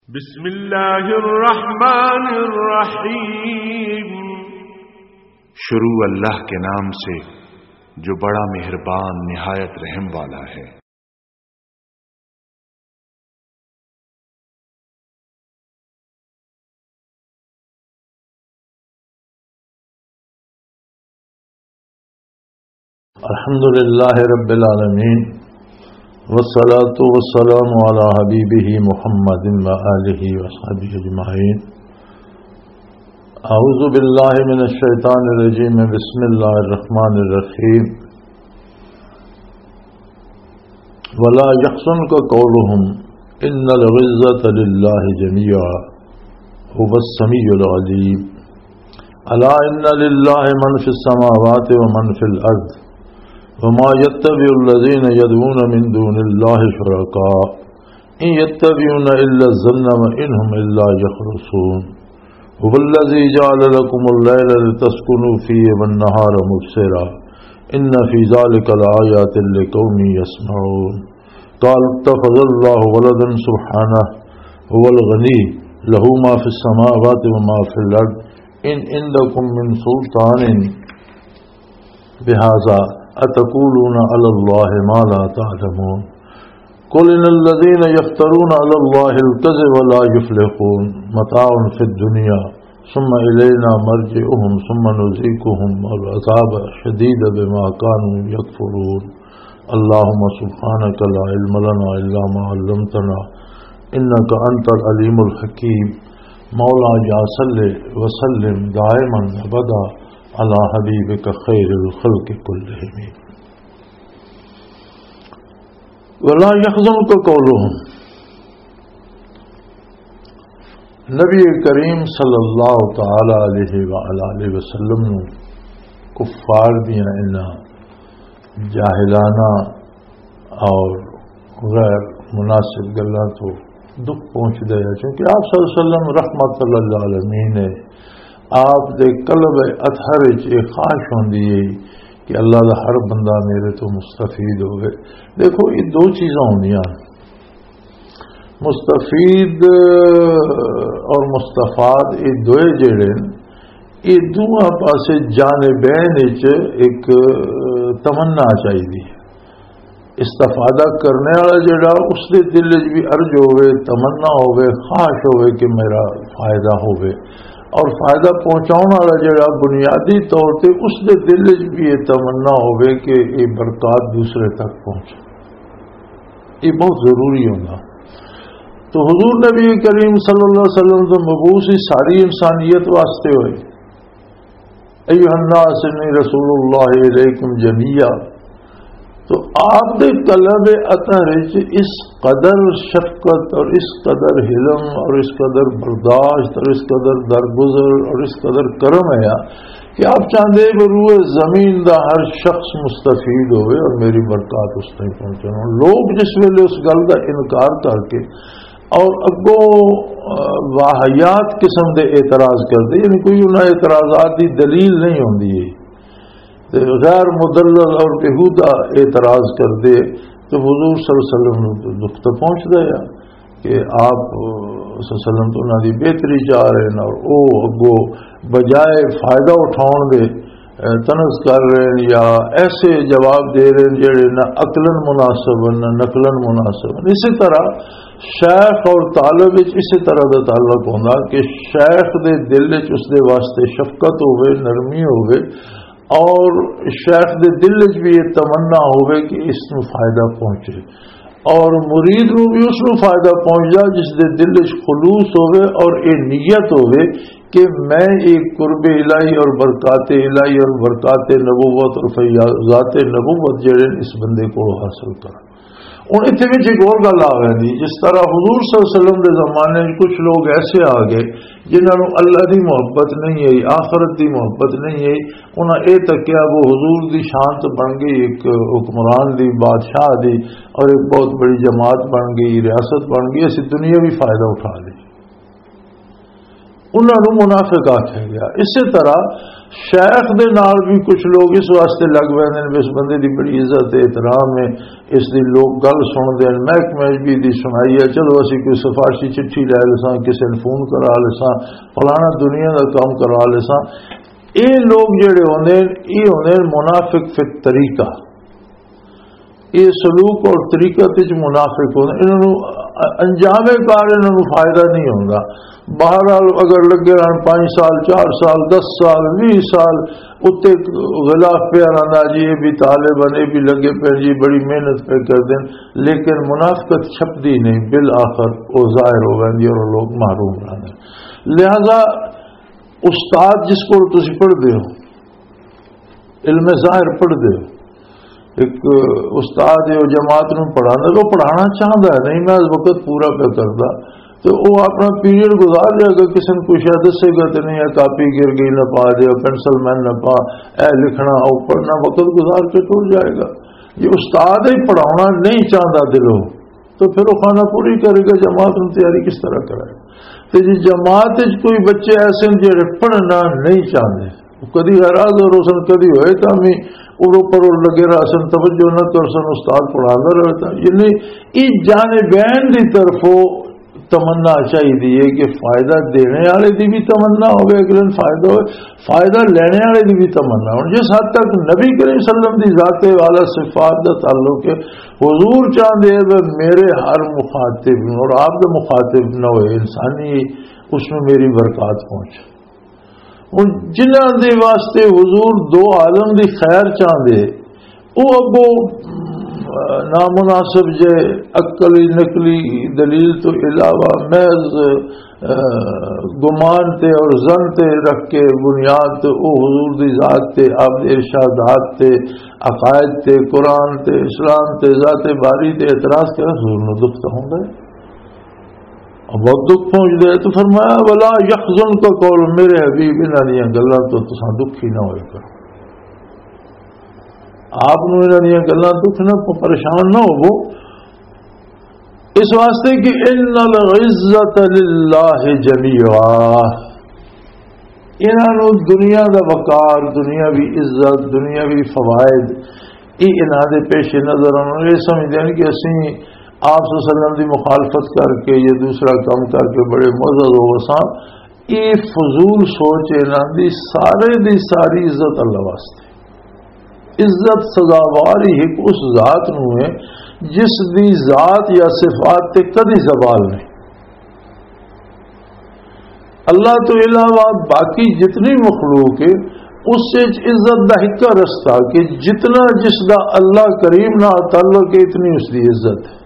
بسم اللہ الرحمن الرحیم۔ شروع اللہ کے نام سے جو بڑا مہربان نہایت رحم والا ہے۔ الحمدللہ رب العالمین والصلاة والسلام علی حبیبہ محمد وآلہ وصحبہ اجمعین۔ اعوذ باللہ من الشیطان الرجیم، بسم اللہ الرحمن الرحیم۔ ولا يحزنک قولهم ان العزۃ للہ جميعا هو السمیع العلیم۔ الا ان للہ من فی السماوات ومن فی الارض وما يتبع الذين يدعون من دون الله شركاء إن يتبعون إلا الظن وإنهم إلا يخرصون هو الذي جعل لكم الليل لتسكنوا فيه والنهار مبصرا إن في ذلك لآيات لقوم يسمعون۔ قال اتخذ الله ولدا سبحانه هو الغني له ما في السماوات وما في الأرض إن عندكم من سلطان بهذا أتقولون على الله ما لا تعلمون۔ قل إن الذين يفترون على الله الكذب لا يفلحون، متاع في الدنيا ثم إلينا مرجعهم ثم نذيقهم العذاب الشديد بما كانوا يكفرون۔ اللهم سبحانك لا علم لنا إلا ما علمتنا إنك أنت العليم الحكيم۔ مولا جا صل وسلم دائما أبدا علی حبیبک خیر الخلق کلہم۔ ولا یحزنک قولہم، نبی کریم صلی اللہ تعالی علیہ وآلہ وسلم نے کفار دیاں انہاں جاہلانہ اور غیر مناسب گلاں تو دکھ پہنچ دیا، چونکہ آپ صلی اللہ علیہ وسلم رحمت اللہ عالمین ہے۔ آپ دے قلب اطہر ایک خواہش ہوندی ہے کہ اللہ دا ہر بندہ میرے تو مستفید ہوئے۔ دیکھو یہ دو چیزاں ہوندیاں، مستفید اور مستفاد، یہ دوئے جڑے یہ دونوں پاسے جانبین ایک تمنا چاہیے۔ استفادہ کرنے والا جڑا اس دے دل بھی ارج ہوئے، تمنا ہوئے، خواہش ہوئے کہ میرا فائدہ ہوئے، اور فائدہ پہنچاؤں والا جڑا بنیادی طور پہ اس دے دل بھی یہ تمنا ہوئے کہ یہ برکات دوسرے تک پہنچے۔ یہ بہت ضروری ہوگا۔ تو حضور نبی کریم صلی اللہ علیہ وسلم تو مبعوث ساری انسانیت واسطے ہوئے۔ ایھا الناس انی رسول اللہ علیکم جمیعا، تو آپ دے قلب اطہر اس قدر شفقت اور اس قدر حلم اور اس قدر برداشت اور اس قدر درگزر اور اس قدر کرم ہے کہ آپ چاہتے بروئے زمین دا ہر شخص مستفید ہوئے اور میری برکات اس تک پہنچنا۔ لوگ جس ویلے اس گل کا انکار کر کے اور اگوں واہیات قسم دے اعتراض کرتے، یعنی کوئی انہیں اعتراضات دی دلیل نہیں ہوندی ہے، غیر مدلل اور بےہودہ اعتراض کر دے، تو حضور صلی اللہ علیہ وسلم نے دکھ تو پہنچ دیا کہ آپ صلی اللہ علیہ وسلم تو انہوں نے بہتری چاہ رہے ہیں، اور او اگو بجائے فائدہ اٹھاؤن دے تنز کر رہے ہیں یا ایسے جواب دے رہے ہیں جڑے نہ عقلاً مناسب نہ نقلاً مناسب۔ اسی طرح شیخ اور طالب اسی طرح کا تعلق ہوتا کہ شیخ دے دل اس دے واسطے شفقت ہوئے، نرمی ہوئے، اور شیخ دے دل بھی یہ تمنا ہوئے کہ اس نو فائدہ پہنچے، اور مرید نو بھی اس نو فائدہ پہنچ جائے جس دے دل خلوص ہوئے اور یہ نیت ہوئے کہ میں ایک قرب الہی اور برکات الہی اور برکات نبوت اور فیاضات نبوت جڑے اس بندے کو حاصل کرا۔ ہوں اتنے بھی ایک اور گل آ گئی، جس طرح حضور صلی اللہ علیہ وسلم کے زمانے میں کچھ لوگ ایسے آ گئے جنہوں اللہ دی محبت نہیں ہے، آخرت دی محبت نہیں ہے، انہاں یہ تکیا وہ حضور دی شان تو بن گئی ایک حکمران دی، بادشاہ دی، اور ایک بہت بڑی جماعت بن گئی، ریاست بن گئی، اسی دنیا بھی فائدہ اٹھا لی، انہوں نے منافق آکھا گیا۔ اسی طرح شیخ دے نال بھی کچھ لوگ اس واسطے لگ پیندے نے اس بندے دی بڑی عزت احترام ہے، اس دی لوگ گل سنتے ہیں، محکمے بھی دی سنائی ہے، چلو اسی کوئی سفارشی چٹھی لے لساں، کسی نے فون کرا لساں، فلانا دنیا دا کام کروا لساں. یہ لوگ جڑے ہوندے یہ ہوندے منافق فی الطریقہ، یہ سلوک اور طریقت وچ منافق ہوندے، انہاں انجام کار انہاں فائدہ نہیں ہوندا. بہرحال اگر لگے رہن 5 سال 4 سال 10 سال 20 سال اتنے غلاف پہ آنا جی یہ بھی طالب یہ بھی لگے پہ جی بڑی محنت پہ کر دیں، لیکن منافقت چھپتی نہیں، بالآخر وہ ظاہر ہو گئی اور لوگ محروم رہتے. لہذا استاد جس کو تسی پڑھتے ہو علم ظاہر پڑھتے ہو، ایک استاد ہے وہ جماعت نو پڑھانا تو پڑھانا چاہتا ہے نہیں میں اس وقت پورا پہ کرتا تو وہ اپنا پیریڈ گزار جائے گا، کسی نے کچھ دسے گا تو نہیں کاپی گر گئی نہ پا دے پینسل مین نہ پا اے لکھنا او پڑھنا، وقت گزار کے ٹوٹ جائے گا. یہ استاد ہی پڑھانا نہیں چاہتا دلوں تو پھر وہ خانہ پوری کرے گا، جماعت میں تیاری کس طرح کرائے گا. تو جی جماعت کوئی بچے ایسے جڑے پڑھنا نہیں چاہتے، کدی حراض اور روشن کدی ہوئے کامی ارو پر لگے رہا سن توجہ نہ کر سن استاد پڑھانا رہتا. یعنی اس جانبین کی طرف تمنا چاہیے کہ فائدہ دینے والے دی بھی تمنا ہوگی ایک دن فائدہ ہوئے، فائدہ لینے والے دی بھی تمنا ہو. جس حد تک نبی کریم صلی اللہ علیہ وسلم دی ذات والا صفات کا تعلق ہے، حضور چاہتے ہیں میرے ہر مخاطب اور آپ کا مخاطب نہ ہوئے انسانی اس میں میری برکات پہنچے. ہوں جنہاں دے واسطے حضور دو عالم دی خیر چاہتے وہ اگو نامناسب جے عقلی نقلی دلیل تو علاوہ محض گمان تے اور زن تے رکھ کے بنیاد او حضور دی ذات تے آپ دے ارشادات تے عقائد تے قرآن تے اسلام تے ذات باری تے اعتراض کے حضور نو دکھ تو ہوں گے اور بہت دکھ پہنچ گئے. تو فرمایا ولا یحزن کا قول میرے حبیب انہاں دیاں گلاں تو تساں دکھی نہ ہوئے کرو، آپ نے گلاں دکھ نہ پریشان نہ ہو، اس واسطے کہ ان العزت للہ جمیعا، انہوں دنیا دا وقار دنیاوی عزت دنیاوی فوائد یہ انہاں دے پیش نظر انہوں یہ سمجھتے ہیں کہ اسی آپ صلی اللہ علیہ وسلم دی مخالفت کر کے یہ دوسرا کام کر کے بڑے معزز ہو وساں. یہ فضول سوچ انہاں دی ساری عزت اللہ واسطے. عزت سزاواری ایک اس ذات نو ہے جس دی ذات یا صفات تے کدی زوال نہیں. اللہ تو علاوہ باقی جتنی مخلوق ہے اس سے عزت دا حکا رستہ کہ جتنا جس دا اللہ کریم نہ تعلق ہے اتنی اس دی عزت ہے.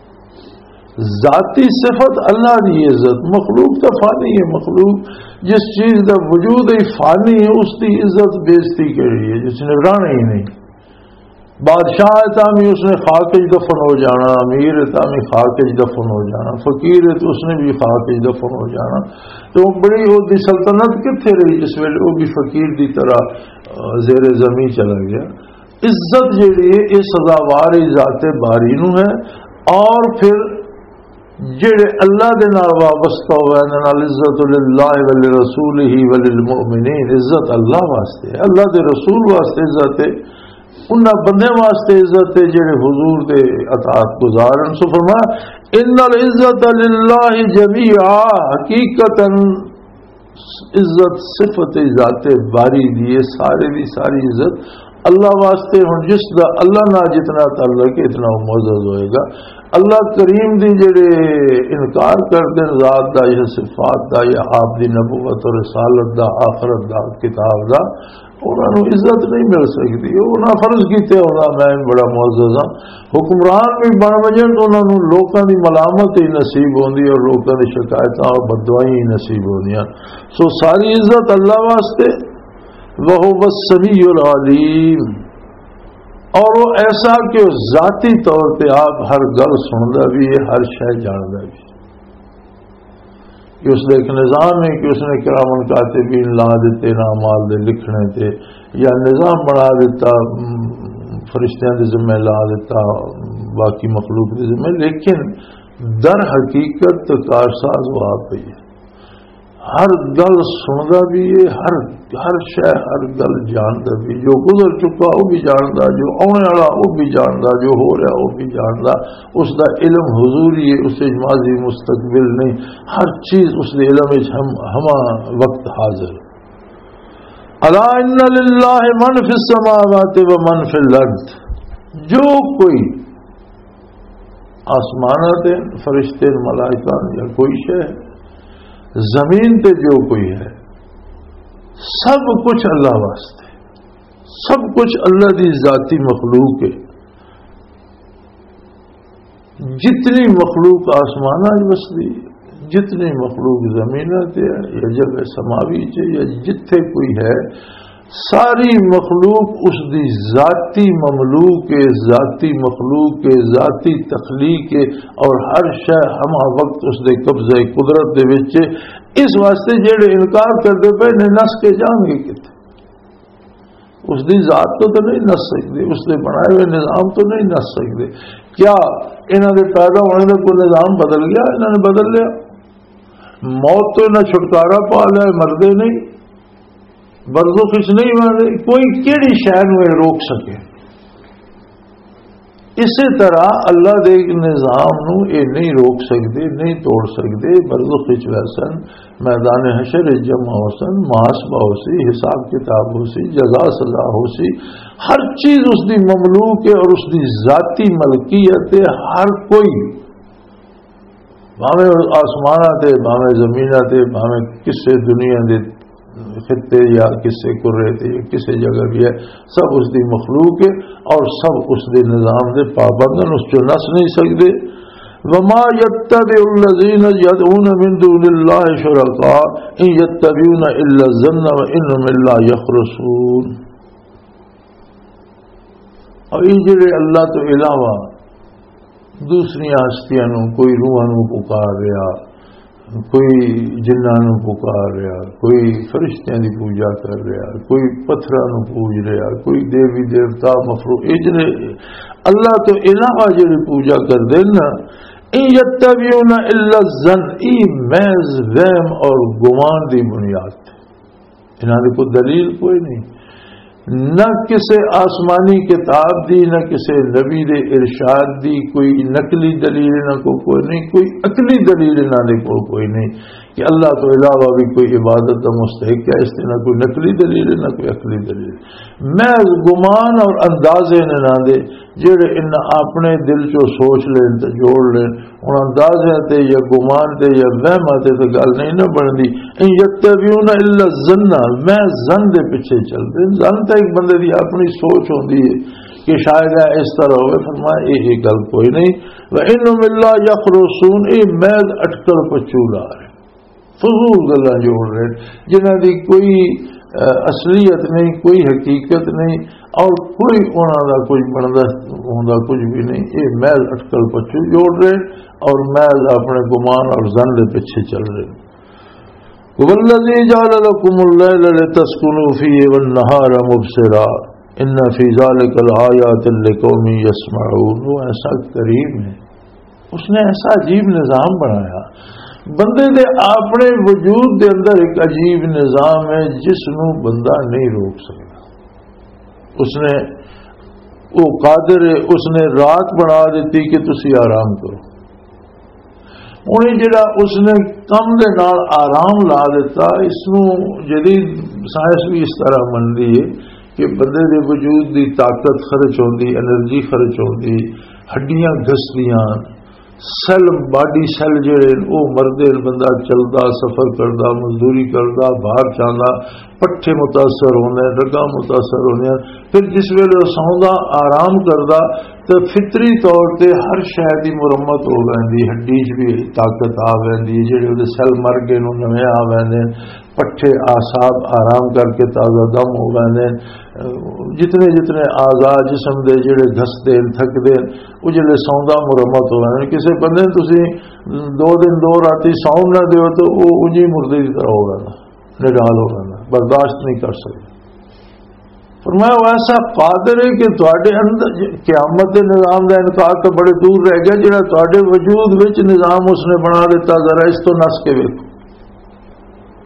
ذاتی صفت اللہ دی عزت، مخلوق تو فانی ہے، مخلوق جس چیز کا وجود ہی فانی ہے اس کی عزت بےزتی کری ہے جس نے رانا ہی نہیں. بادشاہ تامی اس نے خاک دفن ہو جانا، امیر تامی خاک دفن ہو جانا، فقیر تو اس نے بھی خاک دفن ہو جانا. تو بڑی وہ دی سلطنت کتنے رہی جس ویلے وہ بھی فقیر دی طرح زیر زمین چلا گیا. عزت جیڑی ہے یہ سزاوار ذات باری نو ہے. اور پھر جڑے اللہ دے نال وابستہ ہوئے نال عزت للہ ولرسولہ وللمؤمنین، عزت اللہ واسطے اللہ دے رسول واسطے عزت ہے، انہاں بندے واسطے عزت ہے جڑے حضور دے اطاعت گزارن. سو فرمایا ان العزت للہ جمیعا، حقیقتا عزت صفت ذات باری دی سارے دی ساری عزت اللہ واسطے. ہوں جس دا اللہ نہ جتنا تعلق اتنا معزز ہوئے گا. اللہ کریم دی جڑے انکار کرتے ذات دا یا صفات دا یا آپ دی نبوت اور رسالت دا آخرت دا کتاب دا انہوں نے عزت نہیں مل سکتی. انہوں فرض کیتے ہونا میں بڑا معزز ہاں، حکمران بھی بن وجن تو انہوں نے لوگوں کی ملامت ہی نصیب ہوندی اور لوگوں کی شکایتیں اور بددعائیں ہی نصیب ہوندیاں. سو ساری عزت اللہ واسطے. وَهُوَ السَّمِيعُ الْعَلِيمُ، اور وہ ایسا کہ ذاتی طور پہ آپ ہر گل سندا بھی ہے، ہر شے جاندا بھی کہ اس نے ایک نظام ہے کہ اس نے کرامن کاتبین لا دیتے نامال دے لکھنے تے، یا نظام بنا دیتا فرشتیاں دے ذمہ لا دیتا باقی مخلوق دے ذمہ، لیکن در حقیقت کارساز وہ آپ ہی ہے. ہر گل سندا بھی ہے، ہر شے ہر گل جاندا بھی، جو گزر چکا وہ بھی جاندا، جو آنے والا وہ بھی جاندا، جو ہو رہا وہ بھی جاندا۔ اس دا علم حضوری ہے، اس سے ماضی مستقبل نہیں، ہر چیز اس دے علم وچ ہما وقت حاضر۔ الا ان للہ من فی السماوات و من فی الارض، جو کوئی آسمانات فرشتے ملائکہ یا کوئی شے زمین تے جو کوئی ہے، سب کچھ اللہ واسطے، سب کچھ اللہ دی ذاتی مخلوق ہے۔ جتنی مخلوق آسمانہ وسدی، جتنی مخلوق زمین تے یا جگہ سماوی چ یا جتھے کوئی ہے، ساری مخلوق اس دی ذاتی مملوک ہے، ذاتی مخلوق ہے، ذاتی تخلیق ہے، اور ہر شے ہما وقت اس دے قبضے قدرت دے وچ۔ اس واسطے جڑے انکار کرتے پے نے نس کے جان گے کتے، اس دی ذات تو نہیں نس سکتے، اس دے بنائے ہوئے نظام تو نہیں نس سکتے۔ کیا انہوں نے پیدا ہونے کا کوئی نظام بدل گیا؟ انہوں نے بدل لیا۔ موت تو نہ چھٹکارا پا لیا، مردے نہیں، برزخ نہیں مردے، کوئی کیڑی شے نوں روک سکے۔ اسی طرح اللہ دے نظام نو اے نہیں روک سکتے، نہیں توڑ سکتے۔ برزخ ویسن، میدان حشر جمع ہو سن، محاسبہ ہو سی، حساب کتاب ہو سی، جزا سزا ہو سی، ہر چیز اس دی مملوک ہے اور اس دی ذاتی ملکیت ہے۔ ہر کوئی بھاویں آسمانات تے، بھاویں زمینات تے، بھاویں کسے دنیا دے خطے یا کسے کرے تے یا کسے جگہ بھی ہے، سب اس دی مخلوق ہے اور سب اس دے نظام دے پابند، اس جو نس نہیں سکتے۔ وما يتبع الذين يدعون من دون الله شركاء ان يتبعون الا الظن وانهم الا يخرصون۔ اور یہ جڑے اللہ تو علاوہ دوسری ہستیاں نو، کوئی روحاں نو پکار رہا، کوئی جناں نو پکار رہا، کوئی فرشتیاں دی پوجا کر رہا، کوئی پتھراں نو پوج رہا، کوئی دیوی دیوتا مخلوق، اجنے اللہ تو علاوہ جڑی پوجا کر دینا، ان یتبعون الا الظن، ای محض وہم اور گمان دی بنیاد تے، انہاں دی کوئی دلیل کوئی نہیں، نہ کسی آسمانی کتاب دی، نہ کسی نبی دے ارشاد دی، کوئی نقلی دلیل نہ کوئی نہیں، کوئی عقلی دلیل نہ دے کوئی نہیں کہ اللہ تو علاوہ بھی کوئی عبادت کا مستحق ہے، اس سے نہ کوئی نقلی دلیل نہ کوئی عقلی دلیل۔ محض گمان اور اندازے نہ دے جڑے ان اپنے دل چو سوچ لین تے جوڑ لین، ہن اندازے تے یا گمان تے یا وہم تے تو گل نہیں نہ بندی۔ ان یتبعون الا الظن، میں ظن دے پیچھے چلتے، ظن تے ایک بندے دی اپنی سوچ ہوندی ہے کہ شاید اس طرح ہوئے، فرمایا یہ گل کوئی نہیں۔ وانہم الا یخرصون، یہ محض اٹکل پچولا ہے، فضول گلاں جوڑ رہے جنہاں دی کوئی اصلیت نہیں، کوئی حقیقت نہیں، اور کوئی انہوں کا کچھ بنتا ہوں کچھ بھی نہیں۔ یہ محض اٹکل پچو جوڑ رہے اور محض اپنے گمان اور ظن کے پیچھے چل رہے۔ والذی جعل لکم اللیل لتسکنوا فیہ والنہار مبصرا ان فی ذلک لآیات لقوم یسمعون۔ وہ ایسا کریم ہے، اس نے ایسا عجیب نظام بنایا، بندے دے اپنے وجود دے اندر ایک عجیب نظام ہے جس نو بندہ نہیں روک سکتا۔ اس نے وہ قادر ہے، اس نے رات بنا دیتی کہ تسی آرام کرو، انہیں جڑا اس نے کم دے نال آرام لا دیتا۔ اس نو جدید سائنس بھی اس طرح منتی ہے کہ بندے دے وجود دی طاقت خرچ ہوندی، انرجی خرچ ہوندی، ہڈیاں گھسدیاں، سیل باڈی سیل جڑے وہ مردے، بندہ چلدا سفر کردا مزدوری کردا باہر جاندا، پٹھے متاثر ہونے، رگاں متاثر ہونے، پھر جس ویلے سوندا آرام کردا تو فطری طور تے ہر شے دی مرمت ہو ویندی، ہڈی چ بھی طاقت آ ویندی، جڑے وہ سیل مر گئے نو نویں آ ویندے، پٹھے اعصاب آرام کر کے تازہ دم ہو ویندے، جتنے جتنے اعضاء جسم دے جڑے گھسدے تھکدے وہ جلے سوندا مرمت ہو ویندے۔ کسی بندے تسی 2 دن 2 راتی سون نہ دیو تو وہ انجی مردے کی طرح ہو ویندا، نڈال ہو ویندا، برداشت نہیں کر سکتے۔ فرمایا وہ ایسا قادر ہے کہ تواڈے اندر قیامت کے نظام کا انکار تو بڑے دور رہ گیا، جڑا تواڈے وجود وچ نظام اس نے بنا دیتا، ذرا اس تو نس کے ویکھو۔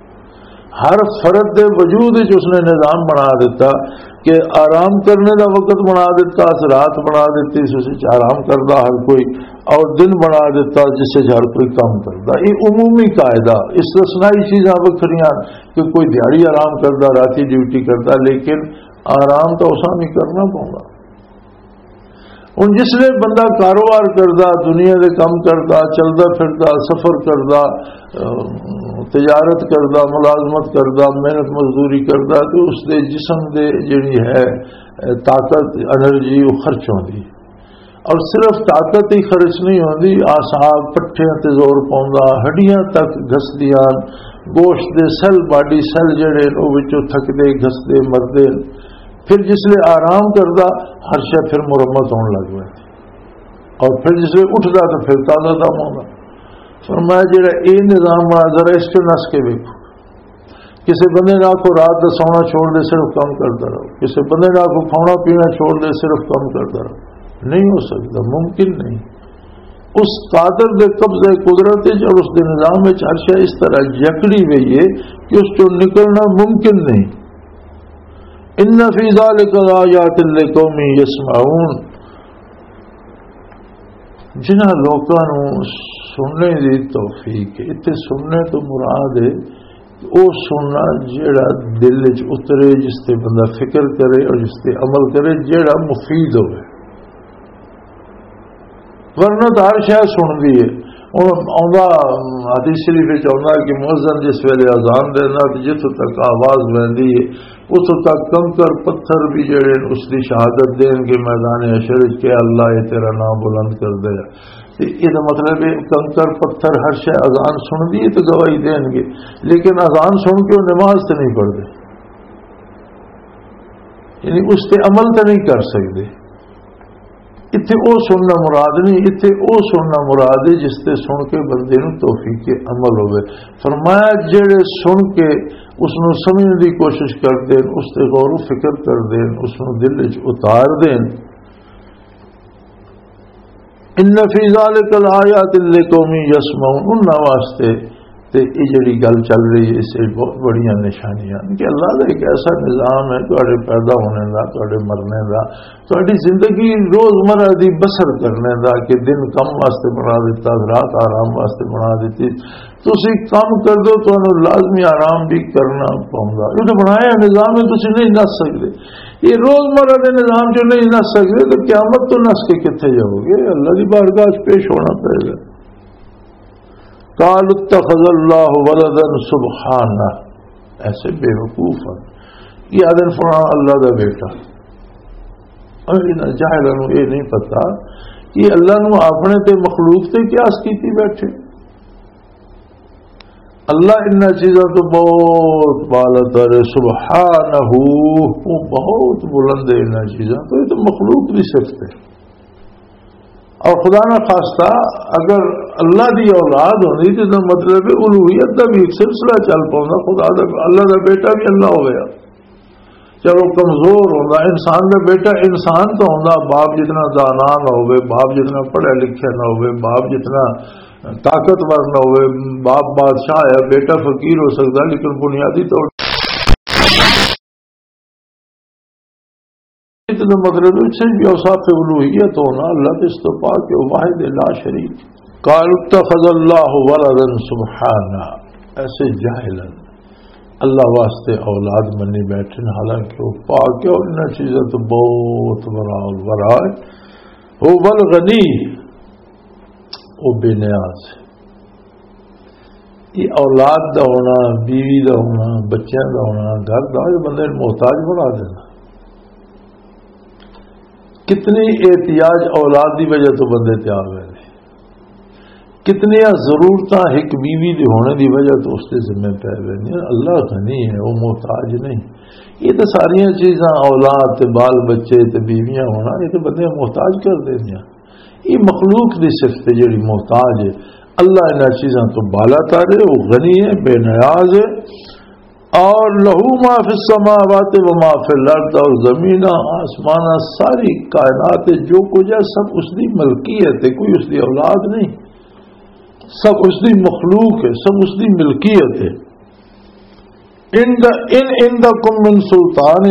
ہر فرد دے وجود اس نے نظام بنا دیتا کہ آرام کرنے کا وقت بنا دیتا، رات بنا دیتی جس آرام کرتا ہر کوئی، اور دن بنا دیتا جس سے ہر کوئی کام کرتا. یہ عمومی قاعدہ. استثنائی چیزاں وکھریاں کہ کوئی دیہڑی آرام کرتا، راتی ڈیوٹی کرتا، لیکن آرام تو اساں نہیں کرنا پاؤں. ہوں جس نے بندہ کاروبار کرتا، دنیا دے کام کرتا، چلتا پھرتا، سفر کرتا، تجارت کرتا، ملازمت کرتا، محنت مزدوری کرتا، تو اس دے جسم دے جڑی ہے طاقت انرجی وہ خرچ ہوندی. اور صرف طاقت ہی خرچ نہیں ہوندی، اعصاب پٹھیاں تے زور پاؤندا، ہڈیاں تک گھسدیاں، گوشت دے سیل باڈی سیل جڑے وہ وچوں تھکدے گھسدے مردے. پھر جس لئے آرام کرتا ہر شے پھر مرمت ہونے لگ گئی، اور پھر جس لئے اٹھتا تو پھر تازہ دم ہوگا. فرمایا جڑا یہ نظام بنا ذرا اس کے نس کے دیکھو. کسی بندے نے آخو رات کا سونا چھوڑ دے صرف کام کرتا رہو، کسی بندے نے آخو کھانا پینا چھوڑ دے صرف کام کرتا رہو. نہیں ہو سکتا، ممکن نہیں. اس قادر دے قبضہ قدرت اور اس دے نظام میں ہر شے اس طرح جکڑی ہوئی ہے کہ اس کو نکلنا ممکن نہیں. ان فی ذلک لآیات لقوم یسمعون. جنہاں لوکاں نوں سننے دی توفیق ہے. اتنے سننے تو مراد ہے وہ سننا جیڑا دل وچ اترے، جس تے بندہ فکر کرے اور جس تے عمل کرے، جیڑا مفید ہوئے. ورنہ تو ہر شے سن دی ہے. حدیث شریف آتا کہ مؤذن جس ویلے اذان دینا جتوں تک آواز بہندی ہے اتوں تک کنکر پتھر بھی جڑے اس کی شہادت دین گے میدان حشر کہ اللہ یہ تیرا نام بلند کر دے. یہ مطلب ہے کنکر پتھر ہر شے اذان سن دی تو گواہی دین گے، لیکن اذان سن کے وہ نماز تو نہیں پڑھتے، یعنی اس پہ عمل تو نہیں کر سکتے. اتنے وہ سننا مراد نہیں، اتنے وہ سننا مراد ہے جس سے سن کے بندے نو توفیق عمل ہوئے. فرمایا جڑے سن کے اس نو سمجھنے کی کوشش کر دیں، اس سے غور و فکر کر دیں، اس نو دل وچ اتار دیں. ان فی ذلک الآیات لقوم یسمعون. انہاں واسطے تے یہ جڑی گل چل رہی ہے اس سے بہت بڑی نشانیاں کہ اللہ کا ایک ایسا نظام ہے تواڈے پیدا ہونے کا، تواڈے مرنے کا، تواڈی زندگی روزمرہ دی بسر کرنے کا کہ دن کم واسطے بنا دیتا، رات آرام واسطے بنا دیتی. تسی کام کر دو تو لازمی آرام بھی کرنا پاؤں. یہ تو بنایا نظام ہے، تسی نہیں نس سکتے. یہ روزمرہ کے نظام جو نہیں نس سکتے تو قیامت تو نس کے کتنے جاؤ گے؟ اللہ کی بارگاہ پیش ہونا پڑے گا. قالوا اتخذ اللہ ولدا سبحانہ. ایسے بے وقوف ہیں یہ آدن فرمان اللہ کا بیٹا. جاہلوں یہ نہیں پتا کہ اللہ نو اپنے تے مخلوق تے قیاس کیتی بیٹھے. اللہ ان چیزوں تو بہت بالاتر ہے، سبحانہ وہ بہت بلند ہے. ان چیزوں تو یہ تو مخلوق بھی صفت ہے. اور خدا نہ خواستہ اگر اللہ دی اولاد ہوتی تو مطلب الوہیت کا بھی ایک سلسلہ چل پاؤں. خدا دا اللہ کا بیٹا بھی اللہ ہو گیا. چلو کمزور ہوتا انسان کا بیٹا انسان تو ہوتا، باپ جتنا دانا نہ ہوئے، باپ جتنا پڑھا لکھا نہ ہوئے، باپ جتنا طاقتور نہ ہوئے، باپ بادشاہ ہے، بیٹا فقیر ہو سکتا، لیکن بنیادی طور تو مطلب سے بھی اوصاف الوہیت ہونا اللہ کے استفاء کے واحد لا شریک. قالوا اتخذ اللہ ولدا سبحانہ. ایسے جاہلا اللہ واسطے اولاد منی بیٹھے، حالانکہ وہ پاک ہے اور ان چیزیں تو بہت بڑا الورا ہے. وہ الغنی وہ بے نیاز ہے. یہ اولاد دا ہونا، بیوی دا ہونا، بچیاں دا ہونا، گھر دا یہ بندے محتاج بنا دینا. کتنی احتیاج اولاد دی وجہ تو بندے تیار ہوئے، کتنی ضرورت ایک بیوی دی ہونے دی وجہ تو اس کے ذمہ پہ رہی. اللہ غنی ہے، وہ محتاج نہیں. یہ تو ساری چیزاں اولاد تے بال بچے تے بیویاں ہونا یہ تو بندے محتاج کر دینیا. یہ مخلوق دی صفت ہے جڑی محتاج ہے. اللہ ان چیزاں تو بالا تر ہے، وہ غنی ہے، بے نیاز ہے. اور لہو ما فی السماوات و ما فی الارض، اور زمین آسمان ساری کائنات جو کچھ ہے سب اس کی ملکیت ہے. کوئی اس کی اولاد نہیں، سب اس کی مخلوق ہے، سب اس کی ملکیت ہے. ان عندکم من سلطان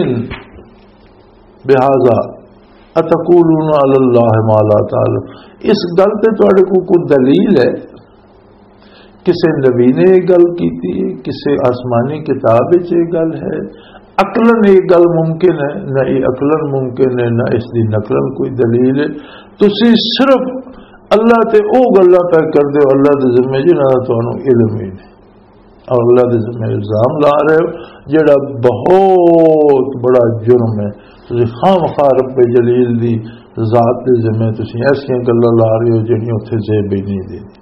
بہذا اتقولون علی اللہ ما لا تعلمون. اس گل تے تواڈے کو کوئی دلیل ہے؟ کسے نبی نے یہ گل کیتی ہے؟ کسے آسمانی کتاب وچ یہ گل ہے؟ عقلاً یہ گل ممکن ہے؟ نہ یہ عقلاً ممکن ہے، نہ اس دی نقلاً کوئی دلیل ہے. تسی صرف اللہ تے او گلاں پہ کر دے اللہ دے ذمہ جنہاں دا تانوں علم ہی نہیں، اور اللہ دے ذمہ الزام لا رہے ہو جڑا بہت بڑا جرم ہے. تسی خواہ رب جلیل دی ذات دے ذمہ تسی ایسیاں گلاں لا رہے ہو جڑیاں اوتھے زیب ہی نہیں دینی.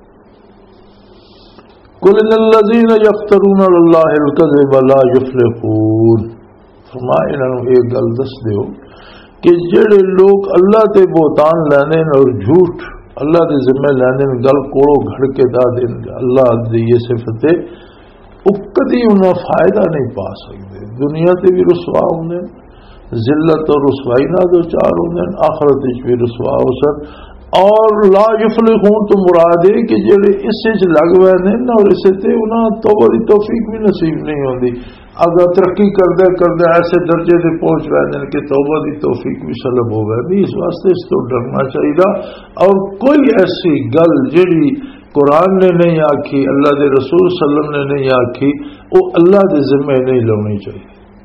قل ان الذین یفترون علی اللہ الکذب لا یفلحون. فرمایا انہاں نوں یہ گل دس دیو کہ جڑے لوگ اللہ تے بہتان لینے اور جھوٹ اللہ دے ذمہ لینے گل کوڑو گھڑ کے دا دین اللہ دی یہ صفت ہے، وہ کدی انہیں فائدہ نہیں پا سکتے. دنیا تے بھی رسوا ہوندے، ذلت اور رسوائی نہ دو چار ہوندے، آخرت وچ بھی رسوا ہو سن. اور لا یفلحون تو مراد ہے کہ جڑے اس وچ لگ پے نے اور اس تے انہاں توبہ دی توفیق بھی نصیب نہیں ہوندی. اگر ترقی کردے کردے ایسے درجے تے پہنچ رہے ہیں کہ توبہ دی توفیق بھی سلب ہو گئے. اس واسطے اس تو ڈرنا چاہیے. اور کوئی ایسی گل جڑی قرآن نے نہیں آکھی، اللہ دے رسول صلی اللہ علیہ وسلم نے نہیں آکھی، وہ اللہ دے ذمہ نہیں لونی چاہیے.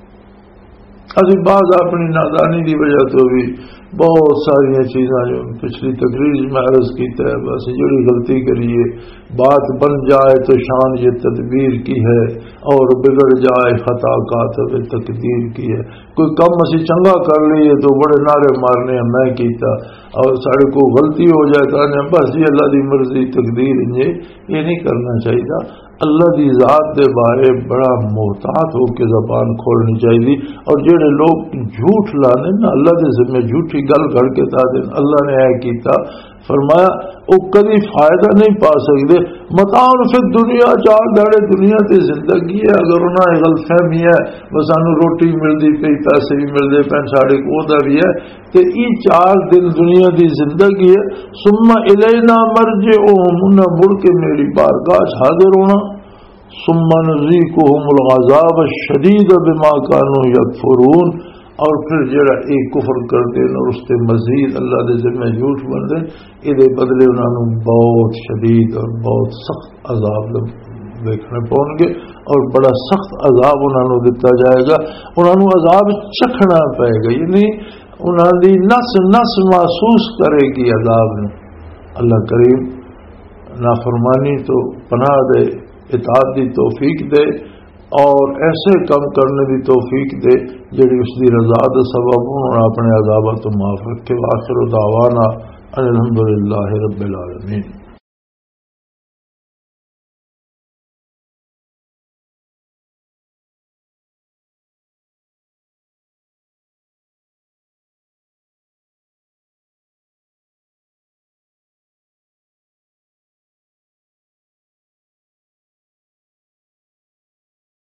ابھی بعض اپنی نادانی کی وجہ تو بھی بہت ساری چیزاں جو پچھلی تقریر میں عرض کیتا ہے، بس جڑی غلطی کریے بات بن جائے تو شان یہ تدبیر کی ہے اور بگڑ جائے خطا کا تو تقدیر کی ہے. کوئی کم اسی چنگا کر لیے تو بڑے نعرے مارنے ہیں میں کیتا، اور سارے کو غلطی ہو جائے تو بس یہ اللہ دی مرضی تقدیر یہ نہیں کرنا چاہیے. اللہ دی ذات دے بارے بڑا محتاط ہو کے زبان کھولنی چاہیے. اور جڑے لوگ جھوٹ لانے نا اللہ دے ذمہ جھوٹی گل گھڑ کے تا دین اللہ نے اے کیتا، فرمایا وہ کبھی فائدہ نہیں پا سکتے. متاع فی دنیا، چار دھاڑے دنیا تے زندگی ہے. اگر انہیں غلط فہمی ہے بس سانو روٹی ملتی پی، پیسے بھی ملتے پے، ساڑے کو بھی ہے تو یہ 4 دن دنیا دی زندگی ہے. ثم الینا مرجعہم، انہیں مڑ کے میری بارگاہ حاضر ہونا. ثم نذیقہم العذاب الشدید بما کانوا یکفرون. اور پھر جڑا ایک کفر کر دین اور اس سے مزید اللہ دے ذمہ جھوٹ بن دے، یہ بدلے انہوں بہت شدید اور بہت سخت عذاب دیکھنے پاؤں گے، اور بڑا سخت عذاب انہوں دیتا جائے گا. انہوں عذاب چکھنا پائے گا، یعنی انہوں نے نس نس محسوس کرے گی عذاب نے. اللہ کریم نافرمانی تو پناہ دے، اطاعت دی توفیق دے، اور ایسے کام کرنے دی توفیق دے جڑی اس دی رضا دا سبب اور اپنے عذابات تو معاف رکھے. وآخر دعوانا ان الحمدللہ رب العالمین.